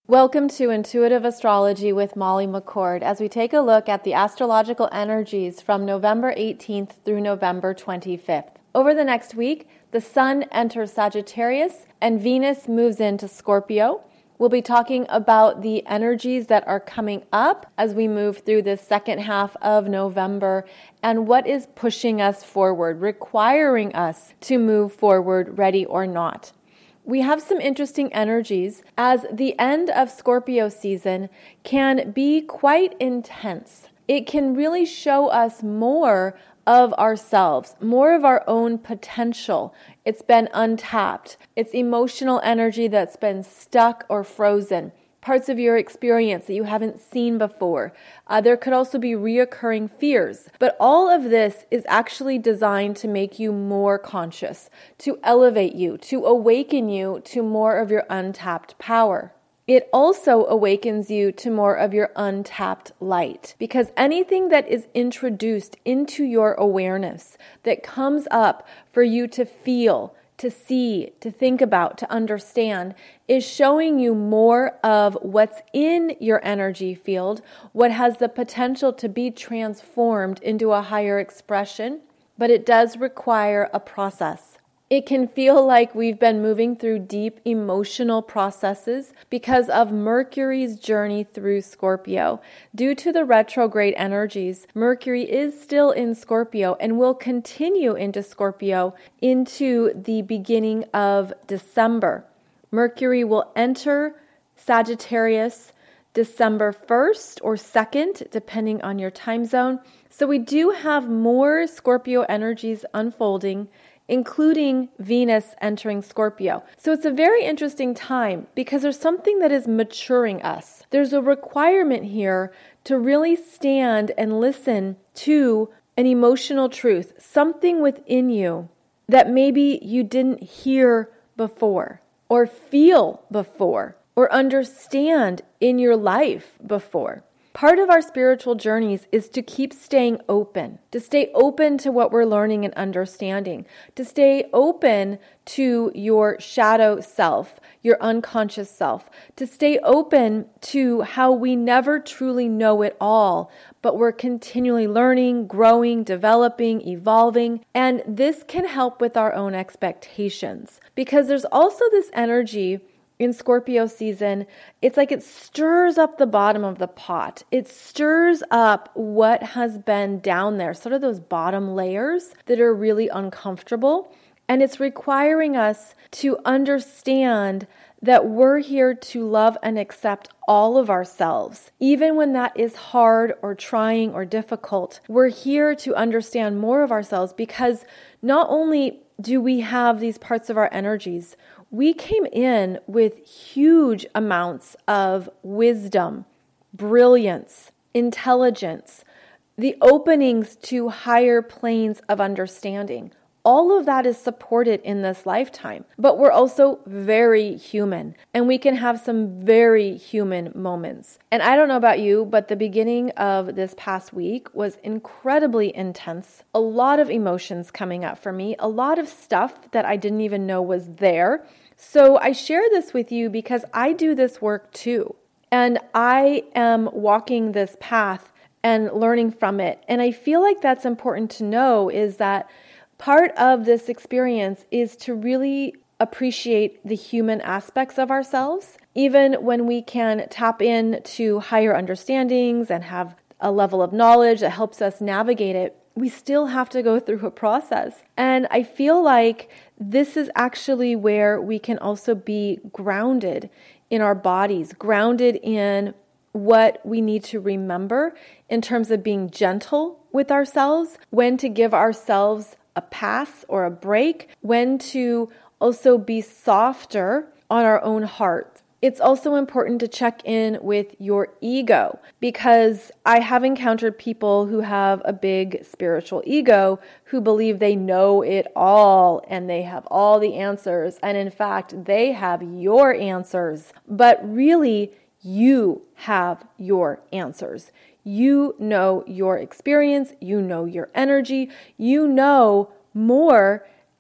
Welcome to Intuitive Astrology with Molly McCord as we take a look at the astrological energies from November 18th through November 25th. Over the next week, the Sun enters Sagittarius and Venus moves into Scorpio. We'll be talking about the energies that are coming up as we move through the second half of November and what is pushing us forward, requiring us to move forward, ready or not. We have some interesting energies as the end of Scorpio season can be quite intense. It can really show us more of ourselves, more of our own potential. It's been untapped. It's emotional energy that's been stuck or frozen. Parts of your experience that you haven't seen before. There could also be reoccurring fears. But all of this is actually designed to make you more conscious, to elevate you, to awaken you to more of your untapped power. It also awakens you to more of your untapped light, because anything that is introduced into your awareness that comes up for you to feel, to see, to think about, to understand, is showing you more of what's in your energy field, what has the potential to be transformed into a higher expression, but it does require a process. It can feel like we've been moving through deep emotional processes because of Mercury's journey through Scorpio. Due to the retrograde energies, Mercury is still in Scorpio and will continue into Scorpio into the beginning of December. Mercury will enter Sagittarius December 1st or 2nd, depending on your time zone. So we do have more Scorpio energies unfolding, including Venus entering Scorpio. So it's a very interesting time because there's something that is maturing us. There's a requirement here to really stand and listen to an emotional truth, something within you that maybe you didn't hear before or feel before or understand in your life before. Part of our spiritual journeys is to keep staying open, to stay open to what we're learning and understanding, to stay open to your shadow self, your unconscious self, to stay open to how we never truly know it all, but we're continually learning, growing, developing, evolving. And this can help with our own expectations because there's also this energy in Scorpio season. It's like it stirs up the bottom of the pot. It stirs up what has been down there, sort of those bottom layers that are really uncomfortable. And it's requiring us to understand that we're here to love and accept all of ourselves. Even when that is hard or trying or difficult, we're here to understand more of ourselves because not only do we have these parts of our energies, we came in with huge amounts of wisdom, brilliance, intelligence, the openings to higher planes of understanding. All of that is supported in this lifetime, but we're also very human and we can have some very human moments. And I don't know about you, but the beginning of this past week was incredibly intense. A lot of emotions coming up for me, a lot of stuff that I didn't even know was there. So I share this with you because I do this work too. And I am walking this path and learning from it. And I feel like that's important to know is that part of this experience is to really appreciate the human aspects of ourselves, even when we can tap into higher understandings and have a level of knowledge that helps us navigate it. We still have to go through a process. And I feel like this is actually where we can also be grounded in our bodies, grounded in what we need to remember in terms of being gentle with ourselves, when to give ourselves a pass or a break, when to also be softer on our own hearts. It's also important to check in with your ego because I have encountered people who have a big spiritual ego who believe they know it all and they have all the answers. And in fact, they have your answers. But really, you have your answers. You know your experience. You know your energy. You know more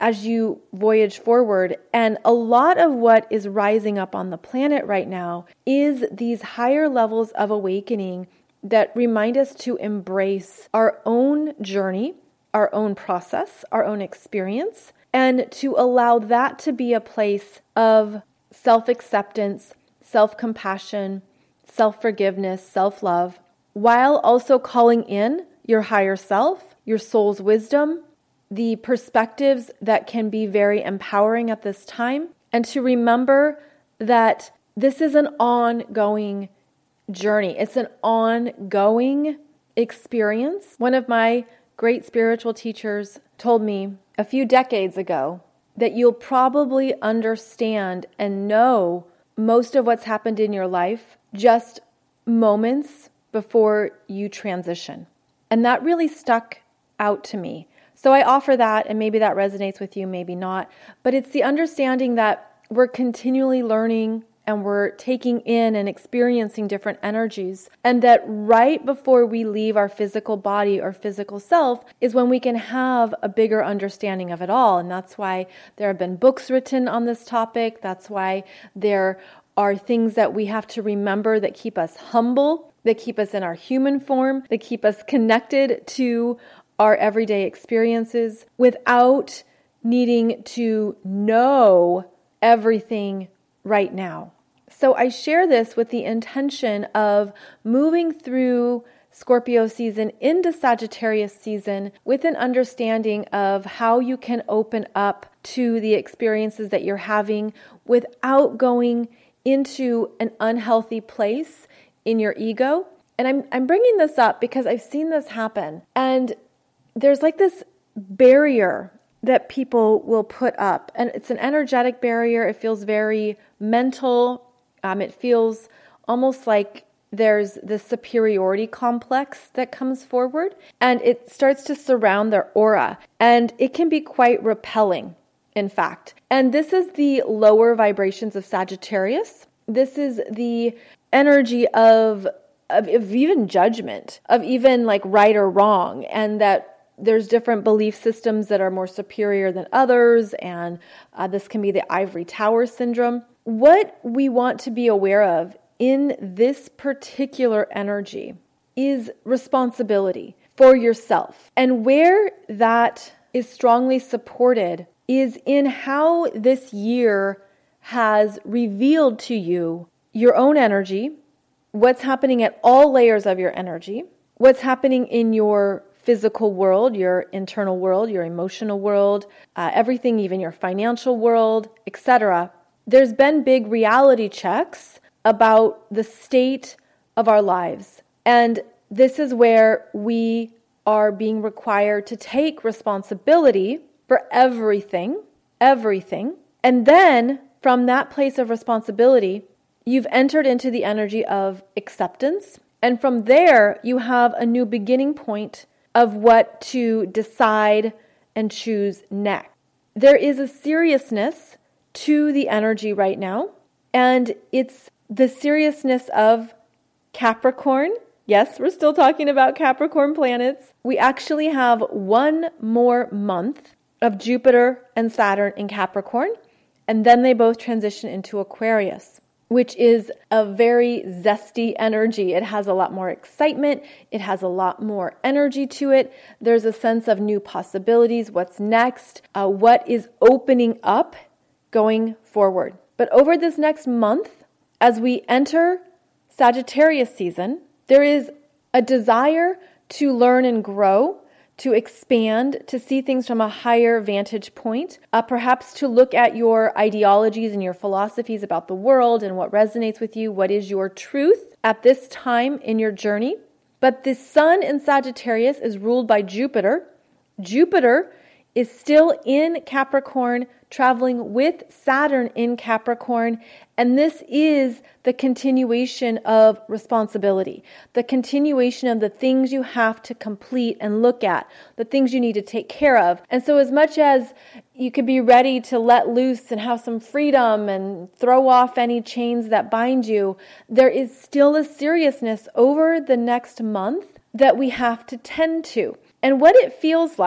as you voyage forward. And a lot of what is rising up on the planet right now is these higher levels of awakening that remind us to embrace our own journey, our own process, our own experience, and to allow that to be a place of self-acceptance, self-compassion, self-forgiveness, self-love, while also calling in your higher self, your soul's wisdom, the perspectives that can be very empowering at this time, and to remember that this is an ongoing journey. It's an ongoing experience. One of my great spiritual teachers told me a few decades ago that you'll probably understand and know most of what's happened in your life just moments before you transition. And that really stuck out to me. So I offer that, and maybe that resonates with you, maybe not. But it's the understanding that we're continually learning and we're taking in and experiencing different energies. And that right before we leave our physical body or physical self is when we can have a bigger understanding of it all. And that's why there have been books written on this topic. That's why there are things that we have to remember that keep us humble, that keep us in our human form, that keep us connected to our everyday experiences without needing to know everything right now. So I share this with the intention of moving through Scorpio season into Sagittarius season with an understanding of how you can open up to the experiences that you're having without going into an unhealthy place in your ego. And I'm bringing this up because I've seen this happen. And there's like this barrier that people will put up. And it's an energetic barrier. It feels very mental. It feels almost like there's this superiority complex that comes forward. And it starts to surround their aura. And it can be quite repelling, in fact. And this is the lower vibrations of Sagittarius. This is the energy of even judgment, of even like right or wrong, and that there's different belief systems that are more superior than others, and this can be the ivory tower syndrome. What we want to be aware of in this particular energy is responsibility for yourself. And where that is strongly supported is in how this year has revealed to you your own energy, what's happening at all layers of your energy, what's happening in your physical world, your internal world, your emotional world, everything, even your financial world, etc. There's been big reality checks about the state of our lives. And this is where we are being required to take responsibility for everything. And then from that place of responsibility, you've entered into the energy of acceptance. And from there, you have a new beginning point of what to decide and choose next. There is a seriousness to the energy right now, and it's the seriousness of Capricorn. Yes, we're still talking about Capricorn planets. We actually have one more month of Jupiter and Saturn in Capricorn, and then they both transition into Aquarius, which is a very zesty energy. It has a lot more excitement. It has a lot more energy to it. There's a sense of new possibilities. What's next? What is opening up going forward? But over this next month, as we enter Sagittarius season, there is a desire to learn and grow, to expand, to see things from a higher vantage point, perhaps to look at your ideologies and your philosophies about the world and what resonates with you, what is your truth at this time in your journey. But the sun in Sagittarius is ruled by Jupiter. Jupiter is still in Capricorn, traveling with Saturn in Capricorn, and this is the continuation of responsibility, the continuation of the things you have to complete and look at, the things you need to take care of. And so as much as you could be ready to let loose and have some freedom and throw off any chains that bind you, there is still a seriousness over the next month that we have to tend to. And what it feels like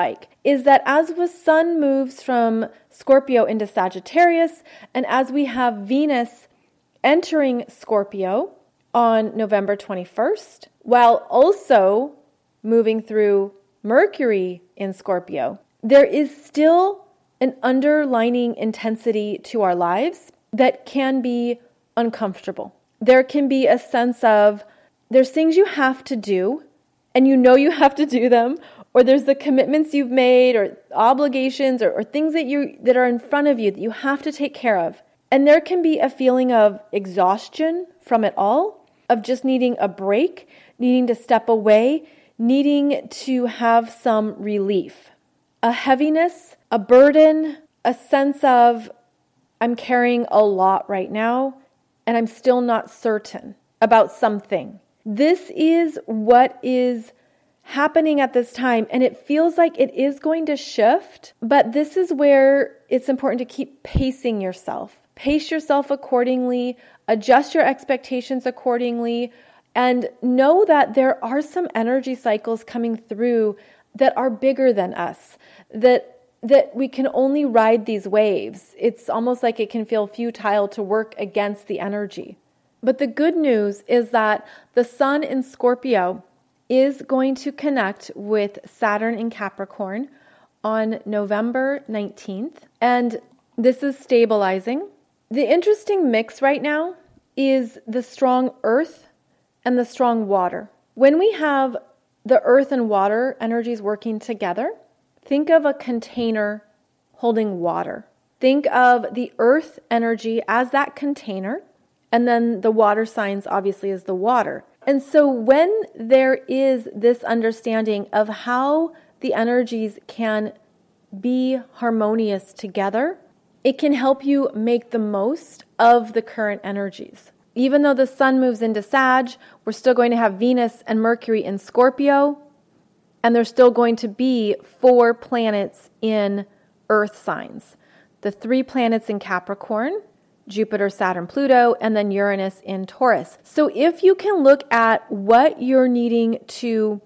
is that as the sun moves from Scorpio into Sagittarius, and as we have Venus entering Scorpio on November 21st, while also moving through Mercury in Scorpio, there is still an underlining intensity to our lives that can be uncomfortable. There can be a sense of there's things you have to do, and you know you have to do them, or there's the commitments you've made or obligations or things that are in front of you that you have to take care of. And there can be a feeling of exhaustion from it all, of just needing a break, needing to step away, needing to have some relief. A heaviness, a burden, a sense of I'm carrying a lot right now and I'm still not certain about something. This is what is happening at this time, and it feels like it is going to shift, but this is where it's important to keep pacing yourself. Pace yourself accordingly, adjust your expectations accordingly, and know that there are some energy cycles coming through that are bigger than us, that we can only ride these waves. It's almost like it can feel futile to work against the energy. But the good news is that the sun in Scorpio is going to connect with Saturn in Capricorn on November 19th. And this is stabilizing. The interesting mix right now is the strong earth and the strong water. When we have the earth and water energies working together, think of a container holding water. Think of the earth energy as that container, and then the water signs obviously as the water. And so when there is this understanding of how the energies can be harmonious together, it can help you make the most of the current energies. Even though the sun moves into Sag, we're still going to have Venus and Mercury in Scorpio, and there's still going to be 4 planets in Earth signs. The 3 planets in Capricorn, Jupiter, Saturn, Pluto, and then Uranus in Taurus. So if you can look at what you're needing to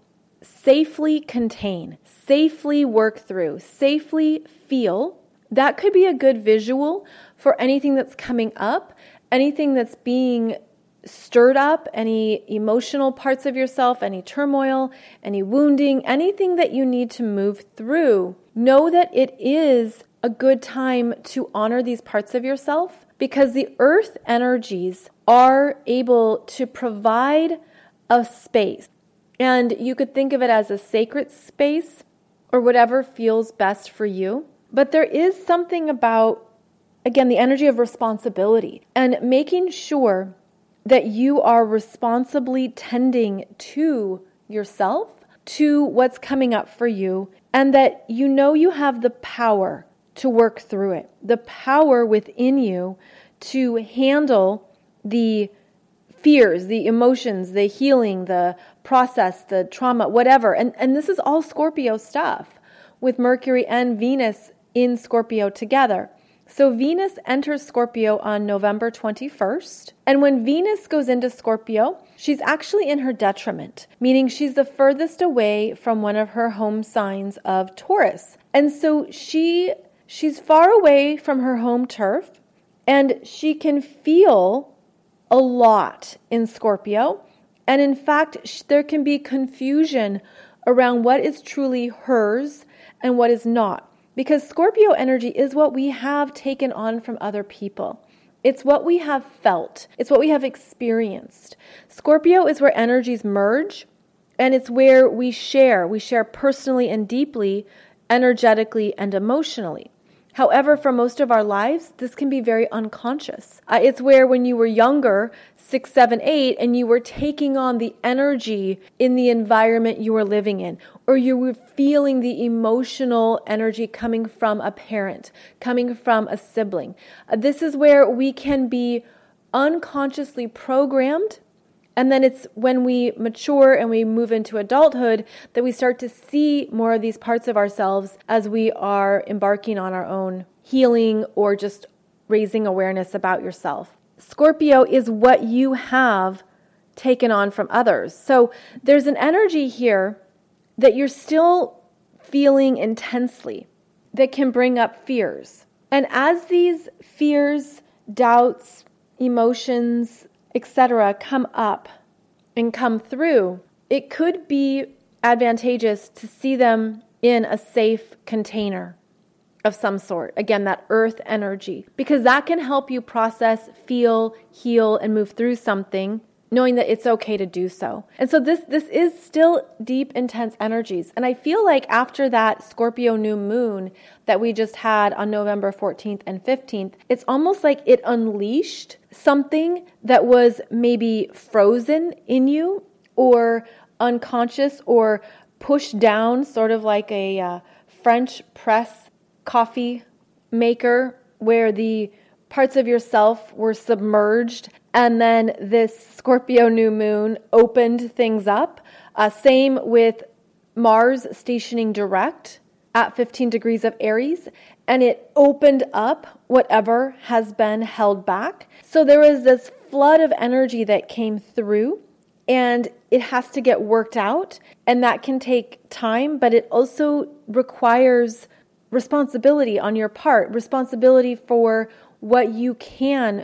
safely contain, safely work through, safely feel, that could be a good visual for anything that's coming up, anything that's being stirred up, any emotional parts of yourself, any turmoil, any wounding, anything that you need to move through. Know that it is a good time to honor these parts of yourself, because the earth energies are able to provide a space. And you could think of it as a sacred space or whatever feels best for you. But there is something about, again, the energy of responsibility and making sure that you are responsibly tending to yourself, to what's coming up for you, and that you know you have the power to work through it, the power within you to handle the fears, the emotions, the healing, the process, the trauma, whatever. And this is all Scorpio stuff with Mercury and Venus in Scorpio together. So Venus enters Scorpio on November 21st. And when Venus goes into Scorpio, she's actually in her detriment, meaning she's the furthest away from one of her home signs of Taurus. And so she's far away from her home turf, and she can feel a lot in Scorpio. And in fact, there can be confusion around what is truly hers and what is not. Because Scorpio energy is what we have taken on from other people. It's what we have felt. It's what we have experienced. Scorpio is where energies merge, and it's where we share. We share personally and deeply, energetically and emotionally. However, for most of our lives, this can be very unconscious. It's where when you were younger, 6, 7, 8, and you were taking on the energy in the environment you were living in, or you were feeling the emotional energy coming from a parent, coming from a sibling. This is where we can be unconsciously programmed. And then it's when we mature and we move into adulthood that we start to see more of these parts of ourselves as we are embarking on our own healing or just raising awareness about yourself. Scorpio is what you have taken on from others. So there's an energy here that you're still feeling intensely that can bring up fears. And as these fears, doubts, emotions, etc. come up and come through, it could be advantageous to see them in a safe container of some sort. Again, that earth energy, because that can help you process, feel, heal, and move through something, knowing that it's okay to do so. And so this is still deep, intense energies. And I feel like after that Scorpio new moon that we just had on November 14th and 15th, it's almost like it unleashed something that was maybe frozen in you or unconscious or pushed down, sort of like a French press coffee maker where the parts of yourself were submerged, and then this Scorpio new moon opened things up. Same with Mars stationing direct at 15 degrees of Aries, and it opened up whatever has been held back. So there was this flood of energy that came through, and it has to get worked out, and that can take time, but it also requires responsibility on your part, responsibility for what you can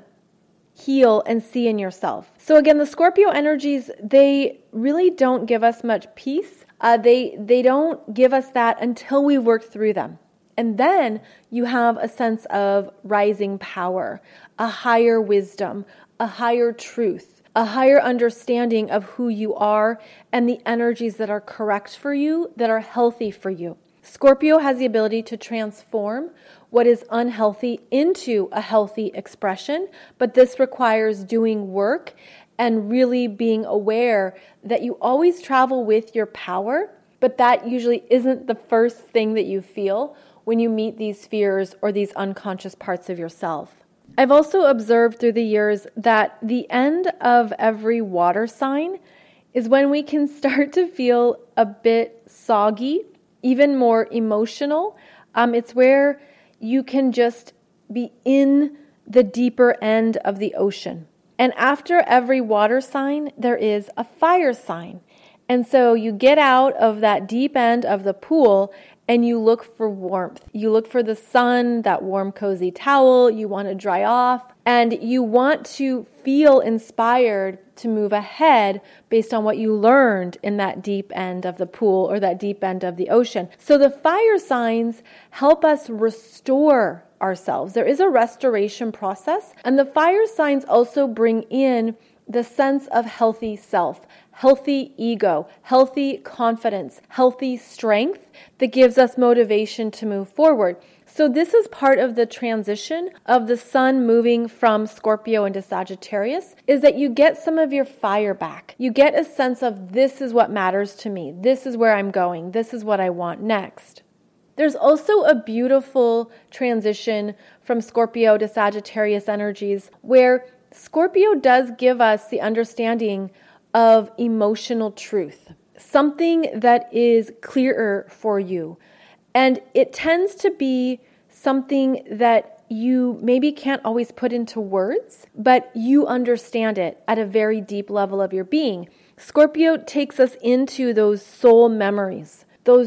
heal and see in yourself. So again, the Scorpio energies, they really don't give us much peace. They don't give us that until we work through them. And then you have a sense of rising power, a higher wisdom, a higher truth, a higher understanding of who you are and the energies that are correct for you, that are healthy for you. Scorpio has the ability to transform what is unhealthy into a healthy expression, but this requires doing work and really being aware that you always travel with your power, but that usually isn't the first thing that you feel when you meet these fears or these unconscious parts of yourself. I've also observed through the years that the end of every water sign is when we can start to feel a bit soggy, even more emotional. It's where you can just be in the deeper end of the ocean. And after every water sign, there is a fire sign. And so you get out of that deep end of the pool and you look for warmth. You look for the sun, that warm, cozy towel. You want to dry off and you want to feel inspired to move ahead based on what you learned in that deep end of the pool or that deep end of the ocean. So the fire signs help us restore ourselves. There is a restoration process, and the fire signs also bring in the sense of healthy self, healthy ego, healthy confidence, healthy strength that gives us motivation to move forward. So this is part of the transition of the sun moving from Scorpio into Sagittarius, is that you get some of your fire back. You get a sense of, this is what matters to me. This is where I'm going. This is what I want next. There's also a beautiful transition from Scorpio to Sagittarius energies where Scorpio does give us the understanding of emotional truth, something that is clearer for you. And it tends to be something that you maybe can't always put into words, but you understand it at a very deep level of your being. Scorpio takes us into those soul memories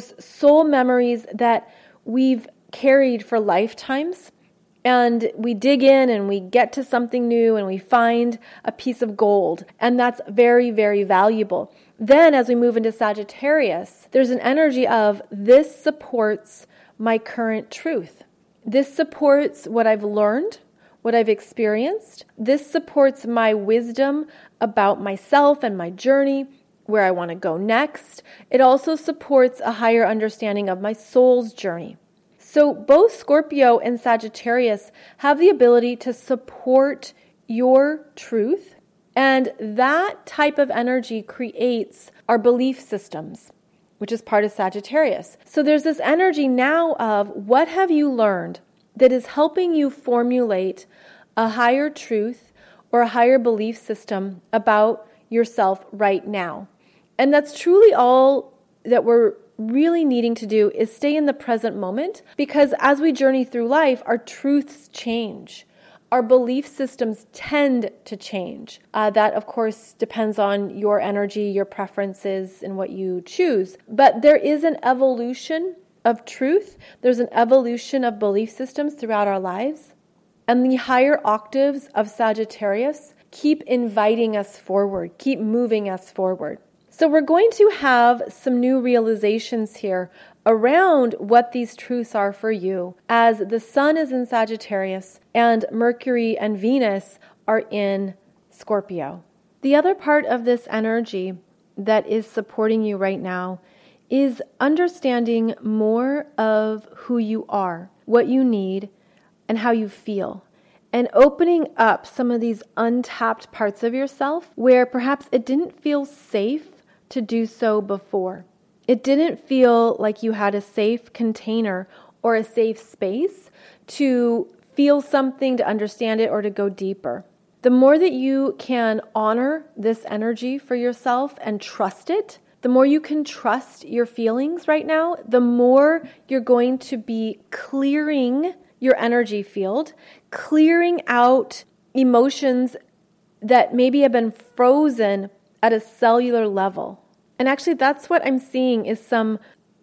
that we've carried for lifetimes. And we dig in and we get to something new and we find a piece of gold. And that's very, very valuable. Then as we move into Sagittarius, there's an energy of, this supports my current truth. This supports what I've learned, what I've experienced. This supports my wisdom about myself and my journey, where I want to go next. It also supports a higher understanding of my soul's journey. So both Scorpio and Sagittarius have the ability to support your truth, and that type of energy creates our belief systems, which is part of Sagittarius. So there's this energy now of, what have you learned that is helping you formulate a higher truth or a higher belief system about yourself right now? And that's truly all that we're really needing to do, is stay in the present moment, because as we journey through life, our truths change. Our belief systems tend to change. That, of course, depends on your energy, your preferences, and what you choose. But there is an evolution of truth. There's an evolution of belief systems throughout our lives. And the higher octaves of Sagittarius keep inviting us forward, keep moving us forward. So we're going to have some new realizations here around what these truths are for you, as the Sun is in Sagittarius and Mercury and Venus are in Scorpio. The other part of this energy that is supporting you right now is understanding more of who you are, what you need, and how you feel. And opening up some of these untapped parts of yourself where perhaps it didn't feel safe to do so before. It didn't feel like you had a safe container or a safe space to feel something, to understand it, or to go deeper. The more that you can honor this energy for yourself and trust it, the more you can trust your feelings right now, the more you're going to be clearing your energy field, clearing out emotions that maybe have been frozen at a cellular level. And actually, that's what I'm seeing is some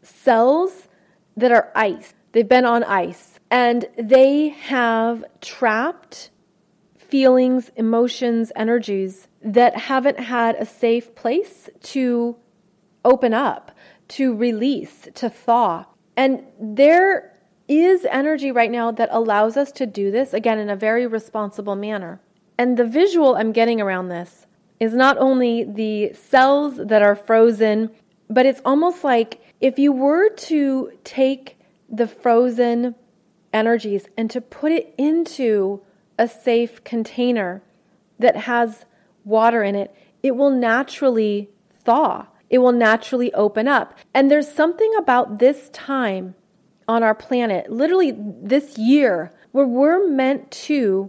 cells that are ice. They've been on ice, and they have trapped feelings, emotions, energies that haven't had a safe place to open up, to release, to thaw. And there is energy right now that allows us to do this, again, in a very responsible manner. And the visual I'm getting around this is not only the cells that are frozen, but it's almost like if you were to take the frozen energies and to put it into a safe container that has water in it, it will naturally thaw. It will naturally open up. And there's something about this time on our planet, literally this year, where we're meant to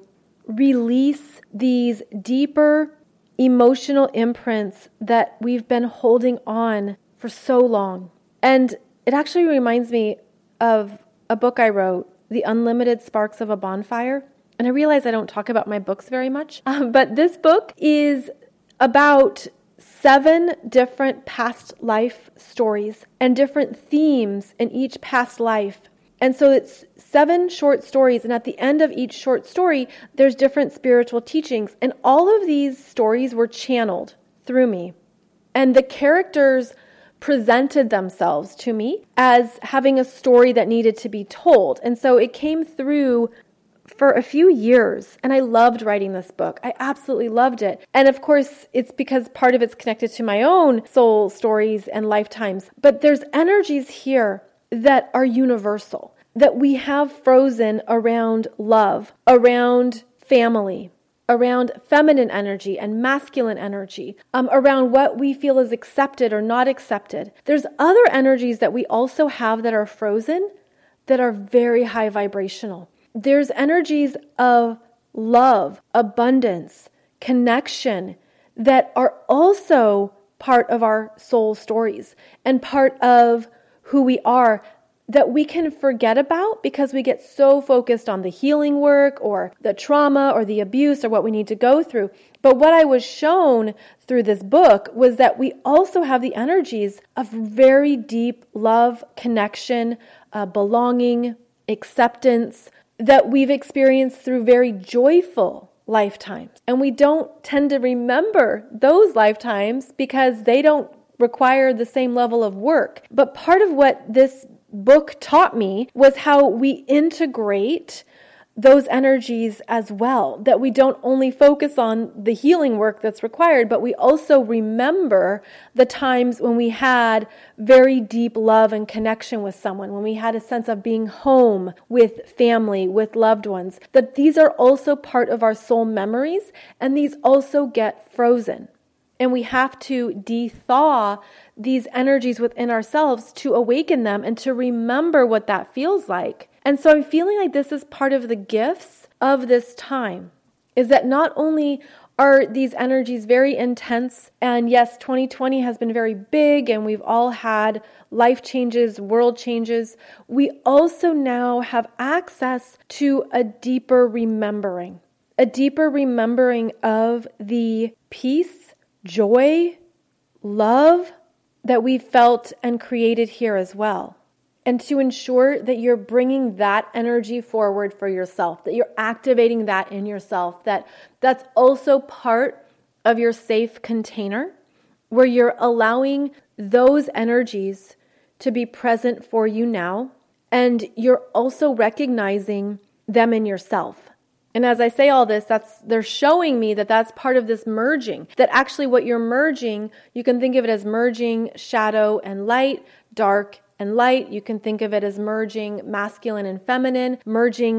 release these deeper emotional imprints that we've been holding on for so long. And it actually reminds me of a book I wrote, The Unlimited Sparks of a Bonfire. And I realize I don't talk about my books very much, but this book is about 7 different past life stories and different themes in each past life. And so it's 7 short stories, and at the end of each short story, there's different spiritual teachings. And all of these stories were channeled through me. And the characters presented themselves to me as having a story that needed to be told. And so it came through for a few years, and I loved writing this book. I absolutely loved it. And of course, it's because part of it's connected to my own soul stories and lifetimes. But there's energies here that are universal, that we have frozen around love, around family, around feminine energy and masculine energy, around what we feel is accepted or not accepted. There's other energies that we also have that are frozen, that are very high vibrational. There's energies of love, abundance, connection that are also part of our soul stories and part of who we are that we can forget about because we get so focused on the healing work or the trauma or the abuse or what we need to go through. But what I was shown through this book was that we also have the energies of very deep love, connection, belonging, acceptance, that we've experienced through very joyful lifetimes. And we don't tend to remember those lifetimes because they don't require the same level of work. But part of what this book taught me was how we integrate those energies as well, that we don't only focus on the healing work that's required, but we also remember the times when we had very deep love and connection with someone, when we had a sense of being home with family, with loved ones, that these are also part of our soul memories, and these also get frozen. And we have to de-thaw these energies within ourselves to awaken them and to remember what that feels like. And so I'm feeling like this is part of the gifts of this time, is that not only are these energies very intense, and yes, 2020 has been very big and we've all had life changes, world changes, we also now have access to a deeper remembering of the peace, joy, love that we felt and created here as well. and to ensure that you're bringing that energy forward for yourself, that you're activating that in yourself, that's also part of your safe container where you're allowing those energies to be present for you now, and you're also recognizing them in yourself. And as I say all this, they're showing me that that's part of this merging, that actually what you're merging, you can think of it as merging shadow and light, dark and light. You can think of it as merging masculine and feminine, merging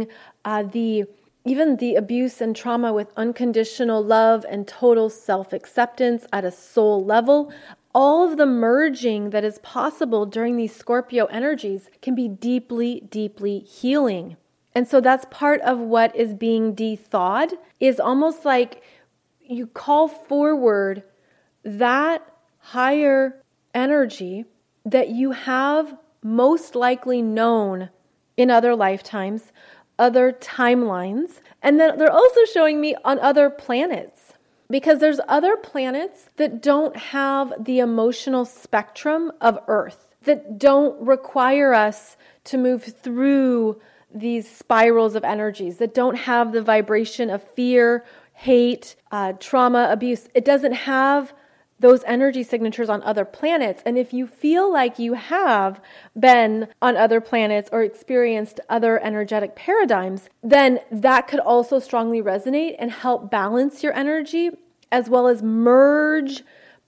even the abuse and trauma with unconditional love and total self-acceptance at a soul level. All of the merging that is possible during these Scorpio energies can be deeply, deeply healing. And so that's part of what is being de-thawed, is almost like you call forward that higher energy that you have most likely known in other lifetimes, other timelines. And then they're also showing me on other planets, because there's other planets that don't have the emotional spectrum of Earth, that don't require us to move through these spirals of energies, that don't have the vibration of fear, hate, trauma, abuse. It doesn't have those energy signatures on other planets. And if you feel like you have been on other planets or experienced other energetic paradigms, then that could also strongly resonate and help balance your energy, as well as merge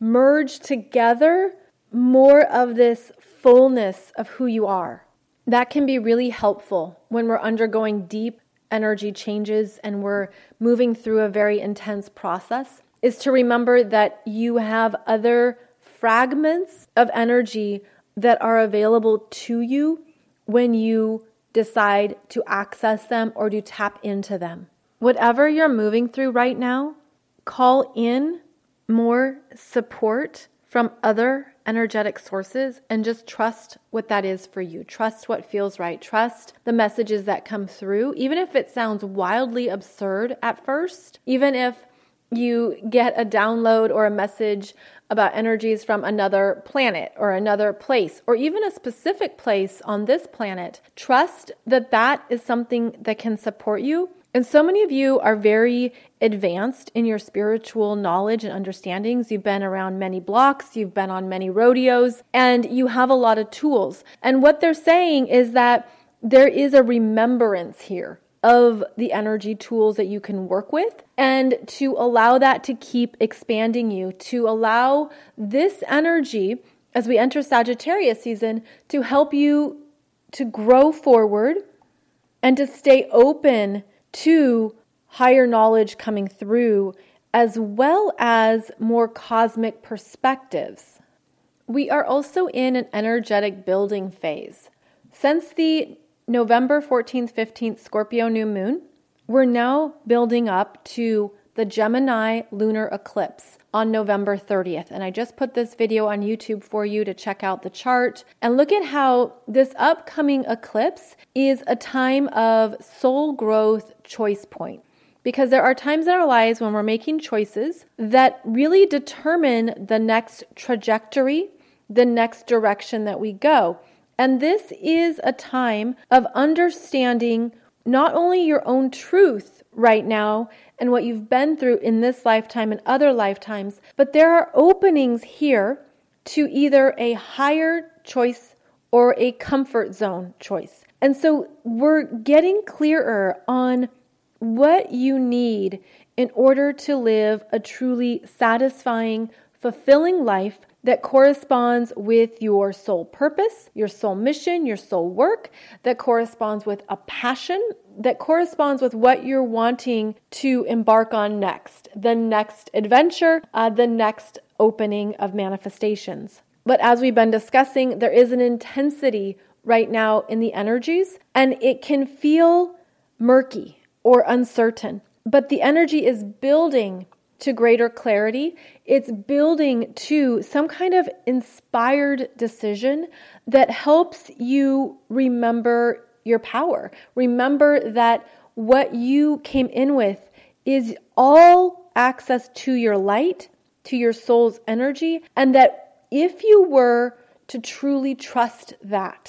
together more of this fullness of who you are. That can be really helpful when we're undergoing deep energy changes and we're moving through a very intense process, is to remember that you have other fragments of energy that are available to you when you decide to access them or to tap into them. Whatever you're moving through right now, call in more support from other energetic sources and just trust what that is for you. Trust what feels right. Trust the messages that come through, even if it sounds wildly absurd at first, even if you get a download or a message about energies from another planet or another place, or even a specific place on this planet. Trust that that is something that can support you. And so many of you are very advanced in your spiritual knowledge and understandings. You've been around many blocks, you've been on many rodeos, and you have a lot of tools. And what they're saying is that there is a remembrance here of the energy tools that you can work with, and to allow that to keep expanding you, to allow this energy as we enter Sagittarius season to help you to grow forward and to stay open to higher knowledge coming through, as well as more cosmic perspectives. We are also in an energetic building phase. Since the November 14th, 15th Scorpio new moon, we're now building up to the Gemini lunar eclipse on November 30th. And I just put this video on YouTube for you to check out the chart and look at how this upcoming eclipse is a time of soul growth choice point. Because there are times in our lives when we're making choices that really determine the next trajectory, the next direction that we go. And this is a time of understanding not only your own truth right now and what you've been through in this lifetime and other lifetimes, but there are openings here to either a higher choice or a comfort zone choice. And so we're getting clearer on what you need in order to live a truly satisfying, fulfilling life that corresponds with your soul purpose, your soul mission, your soul work, that corresponds with a passion, that corresponds with what you're wanting to embark on next, the next adventure, the next opening of manifestations. But as we've been discussing, there is an intensity right now in the energies, and it can feel murky or uncertain. But the energy is building to greater clarity. It's building to some kind of inspired decision that helps you remember your power. Remember that what you came in with is all access to your light, to your soul's energy, and that if you were to truly trust that,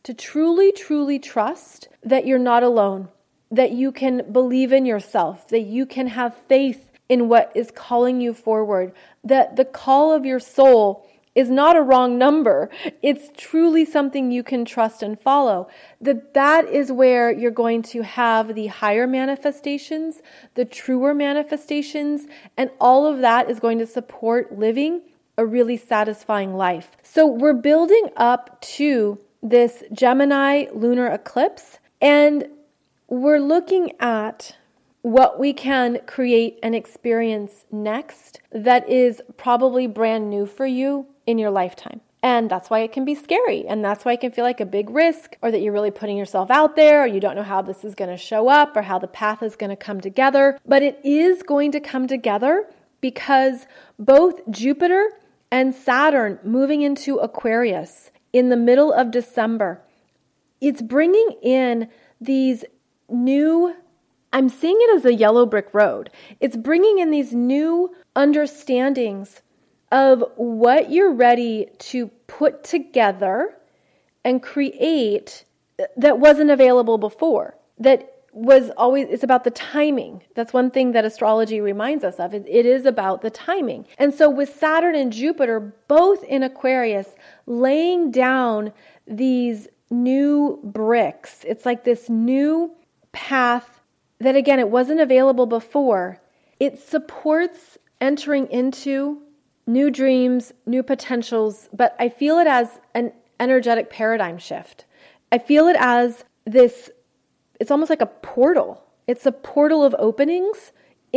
to truly, truly trust that you're not alone, that you can believe in yourself, that you can have faith in what is calling you forward, that the call of your soul is not a wrong number. It's truly something you can trust and follow. That is where you're going to have the higher manifestations, the truer manifestations, and all of that is going to support living a really satisfying life. So we're building up to this Gemini lunar eclipse, and we're looking at what we can create and experience next that is probably brand new for you in your lifetime. And that's why it can be scary. And that's why it can feel like a big risk, or that you're really putting yourself out there, or you don't know how this is going to show up or how the path is going to come together. But it is going to come together because both Jupiter and Saturn moving into Aquarius in the middle of December, it's bringing in these new, I'm seeing it as a yellow brick road. It's bringing in these new understandings of what you're ready to put together and create that wasn't available before. That was always, it's about the timing. That's one thing that astrology reminds us of. It is about the timing. And so with Saturn and Jupiter, both in Aquarius, laying down these new bricks, it's like this new path that, again, it wasn't available before. It supports entering into new dreams, new potentials, but I feel it as an energetic paradigm shift. I feel it as this, it's almost like a portal. It's a portal of openings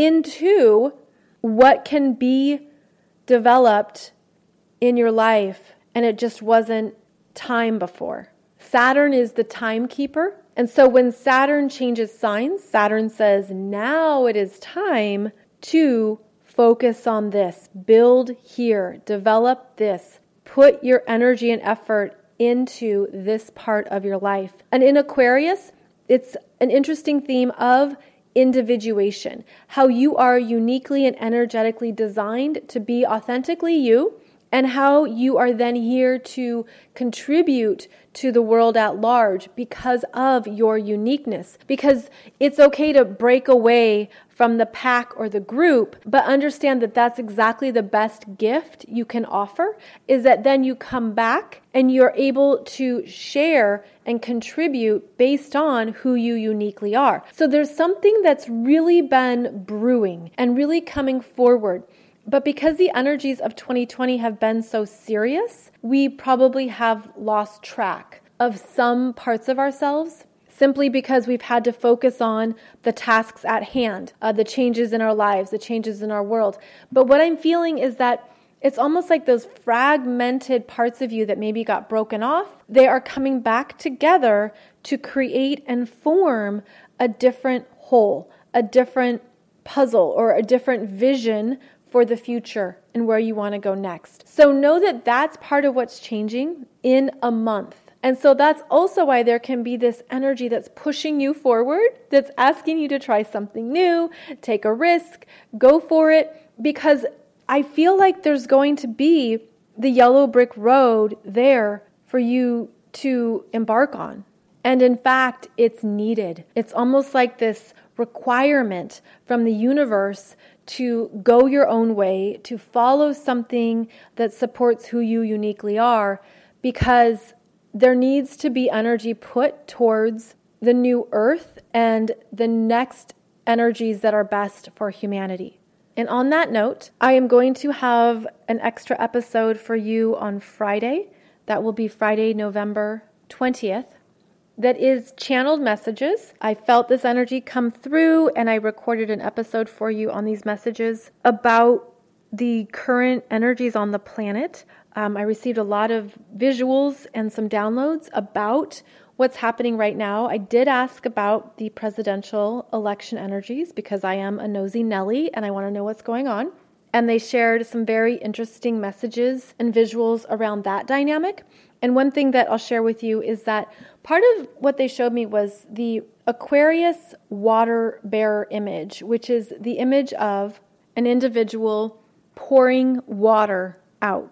into what can be developed in your life, and it just wasn't time before. Saturn is the timekeeper. And so when Saturn changes signs, Saturn says, now it is time to focus on this, build here, develop this, put your energy and effort into this part of your life. And in Aquarius, it's an interesting theme of individuation, how you are uniquely and energetically designed to be authentically you, and how you are then here to contribute to the world at large because of your uniqueness. Because it's okay to break away from the pack or the group, but understand that that's exactly the best gift you can offer, is that then you come back and you're able to share and contribute based on who you uniquely are. So there's something that's really been brewing and really coming forward. But because the energies of 2020 have been so serious, we probably have lost track of some parts of ourselves simply because we've had to focus on the tasks at hand, the changes in our lives, the changes in our world. But what I'm feeling is that it's almost like those fragmented parts of you that maybe got broken off, they are coming back together to create and form a different whole, a different puzzle, or a different vision for the future and where you want to go next. So know that that's part of what's changing in a month. And so that's also why there can be this energy that's pushing you forward, that's asking you to try something new, take a risk, go for it, because I feel like there's going to be the yellow brick road there for you to embark on. And in fact, it's needed. It's almost like this requirement from the universe to go your own way, to follow something that supports who you uniquely are, because there needs to be energy put towards the new earth and the next energies that are best for humanity. And on that note, I am going to have an extra episode for you on Friday. That will be Friday, November 20th. That is channeled messages. I felt this energy come through, and I recorded an episode for you on these messages about the current energies on the planet. I received a lot of visuals and some downloads about what's happening right now. I did ask about the presidential election energies because I am a nosy Nelly and I want to know what's going on. And they shared some very interesting messages and visuals around that dynamic. And one thing that I'll share with you is that part of what they showed me was the Aquarius water bearer image, which is the image of an individual pouring water out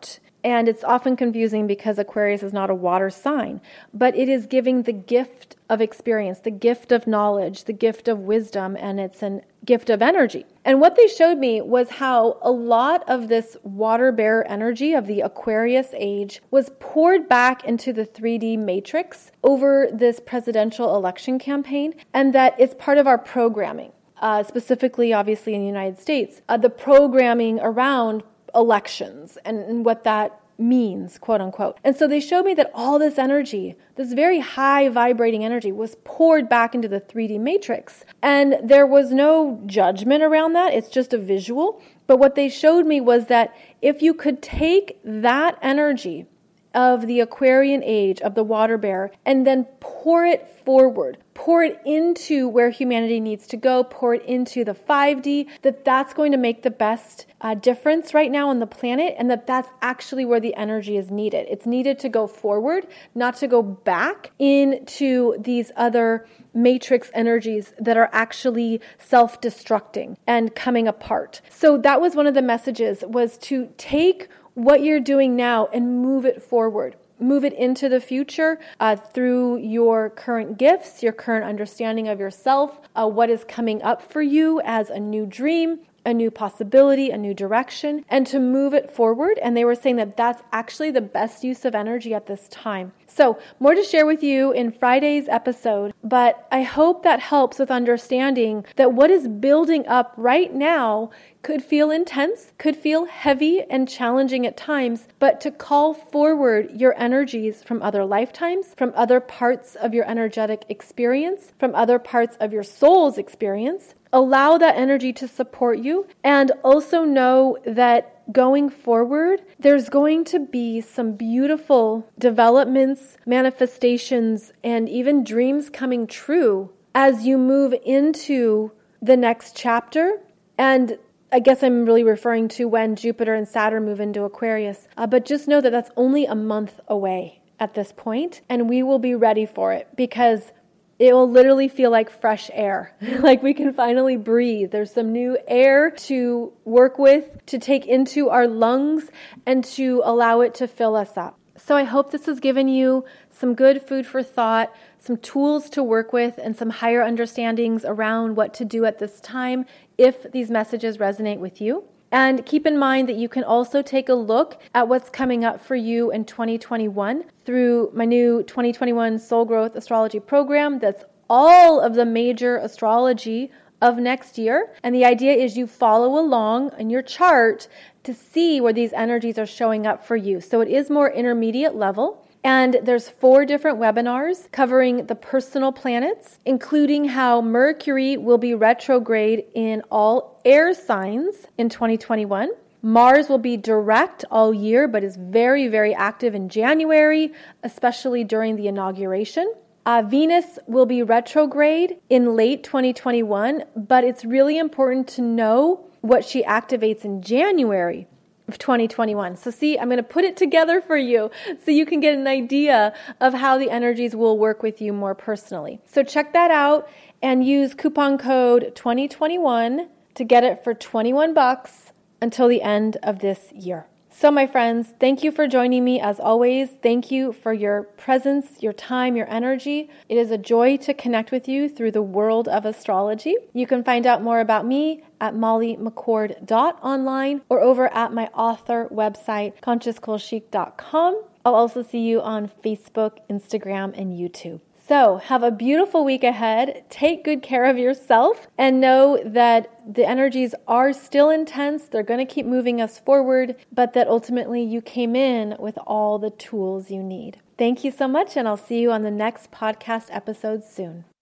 And it's often confusing because Aquarius is not a water sign, but it is giving the gift of experience, the gift of knowledge, the gift of wisdom, and it's a gift of energy. And what they showed me was how a lot of this water bearer energy of the Aquarius age was poured back into the 3D matrix over this presidential election campaign, and that it's part of our programming, specifically, obviously, in the United States, the programming around elections and what that means, quote unquote. And so they showed me that all this energy, this very high vibrating energy, was poured back into the 3D matrix. And there was no judgment around that. It's just a visual. But what they showed me was that if you could take that energy of the Aquarian age, of the water bearer, and then pour it forward, pour it into where humanity needs to go, pour it into the 5D, that's going to make the best difference right now on the planet, and that's actually where the energy is needed. It's needed to go forward, not to go back into these other matrix energies that are actually self-destructing and coming apart. So that was one of the messages, was to take what you're doing now and move it forward. Move it into the future through your current gifts, your current understanding of yourself, what is coming up for you as a new dream, a new possibility, a new direction, and to move it forward. And they were saying that that's actually the best use of energy at this time. So more to share with you in Friday's episode, but I hope that helps with understanding that what is building up right now could feel intense, could feel heavy and challenging at times, but to call forward your energies from other lifetimes, from other parts of your energetic experience, from other parts of your soul's experience. Allow that energy to support you, and also know that going forward, there's going to be some beautiful developments, manifestations, and even dreams coming true as you move into the next chapter. And I guess I'm really referring to when Jupiter and Saturn move into Aquarius. But just know that that's only a month away at this point, and we will be ready for it, because it will literally feel like fresh air, like we can finally breathe. There's some new air to work with, to take into our lungs, and to allow it to fill us up. So I hope this has given you some good food for thought, some tools to work with, and some higher understandings around what to do at this time if these messages resonate with you. And keep in mind that you can also take a look at what's coming up for you in 2021 through my new 2021 Soul Growth Astrology program. That's all of the major astrology of next year. And the idea is you follow along in your chart to see where these energies are showing up for you. So it is more intermediate level. And there's 4 different webinars covering the personal planets, including how Mercury will be retrograde in all air signs in 2021. Mars will be direct all year, but is very, very active in January, especially during the inauguration. Venus will be retrograde in late 2021, but it's really important to know what she activates in January of 2021. So see, I'm going to put it together for you so you can get an idea of how the energies will work with you more personally. So check that out and use coupon code 2021 to get it for $21 until the end of this year. So my friends, thank you for joining me as always. Thank you for your presence, your time, your energy. It is a joy to connect with you through the world of astrology. You can find out more about me at mollymccord.online or over at my author website, consciouscoolchic.com. I'll also see you on Facebook, Instagram, and YouTube. So have a beautiful week ahead. Take good care of yourself and know that the energies are still intense. They're going to keep moving us forward, but that ultimately you came in with all the tools you need. Thank you so much, and I'll see you on the next podcast episode soon.